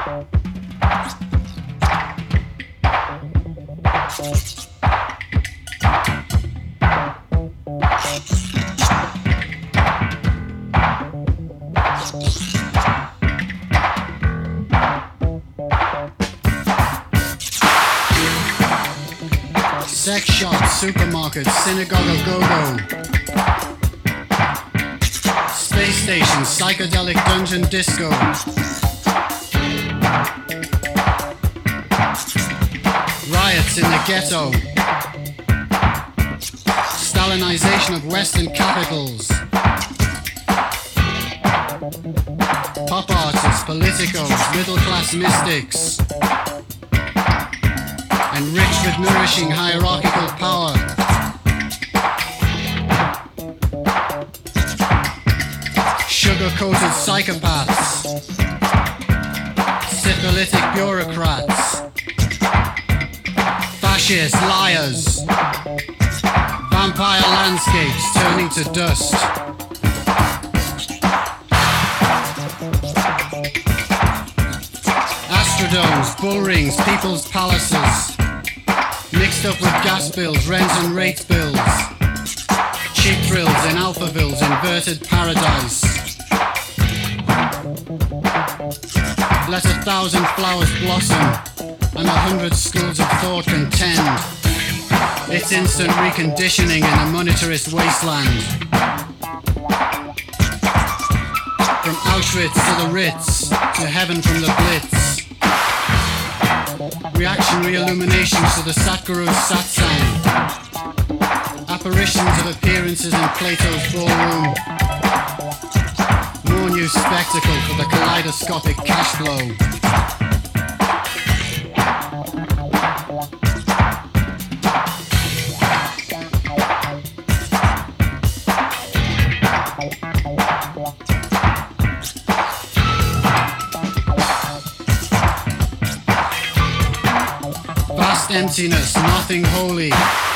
Sex shops, supermarkets, synagogue or go-go. Space station, psychedelic dungeon disco. Riots in the ghetto. Stalinization of Western capitals. Pop artists, politicos, middle-class mystics. Enriched with nourishing hierarchical power. Sugar-coated psychopaths. Syphilitic bureaucrats. Fascist liars. Vampire landscapes turning to dust. Astrodomes, bull rings, people's palaces. Mixed up with gas bills, rent and rate bills. Cheap thrills in Alphaville's inverted paradise. Let 1,000 flowers blossom and 100 schools of thought contend. It's instant reconditioning in a monetarist wasteland. From Auschwitz to the Ritz, to heaven from the Blitz. Reactionary illuminations to the Satguru's satsang. Apparitions of appearances in Plato's ballroom. More new spectacle for the kaleidoscopic cash flow. Vast emptiness, nothing holy.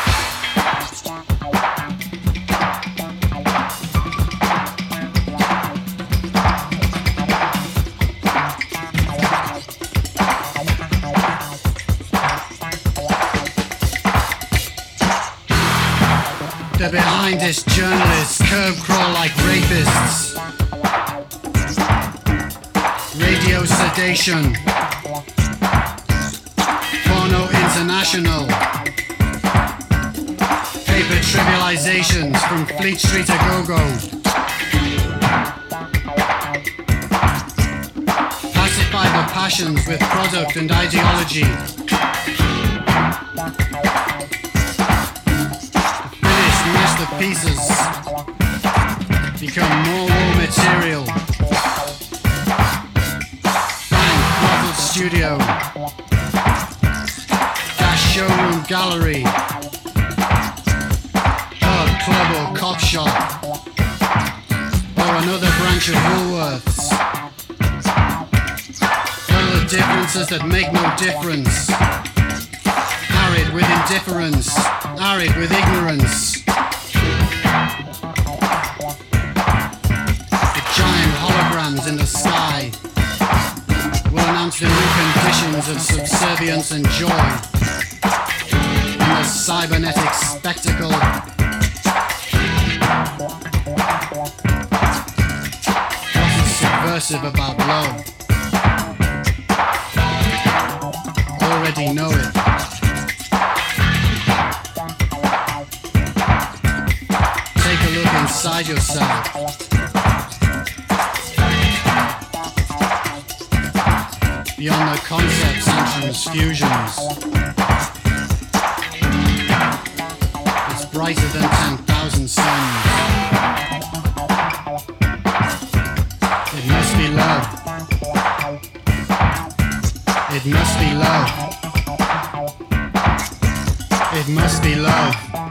The behindest journalists curb crawl like rapists. Radio sedation. Porno International. Paper trivializations from Fleet Street to Go-Go. Pacify the passions with product and ideology. The pieces become more raw material. Bank, brothel studio, cash showroom gallery, pub, club or cop shop, or another branch of Woolworths. What are the differences that make no difference? Arid with indifference, arid with ignorance. In the sky will announce the new conditions of subservience and joy in the cybernetic spectacle. What is subversive about love? Already know it. Take a look inside yourself. Beyond the concepts and transfusions. It's brighter than 10,000 suns. It must be love. It must be love. It must be love.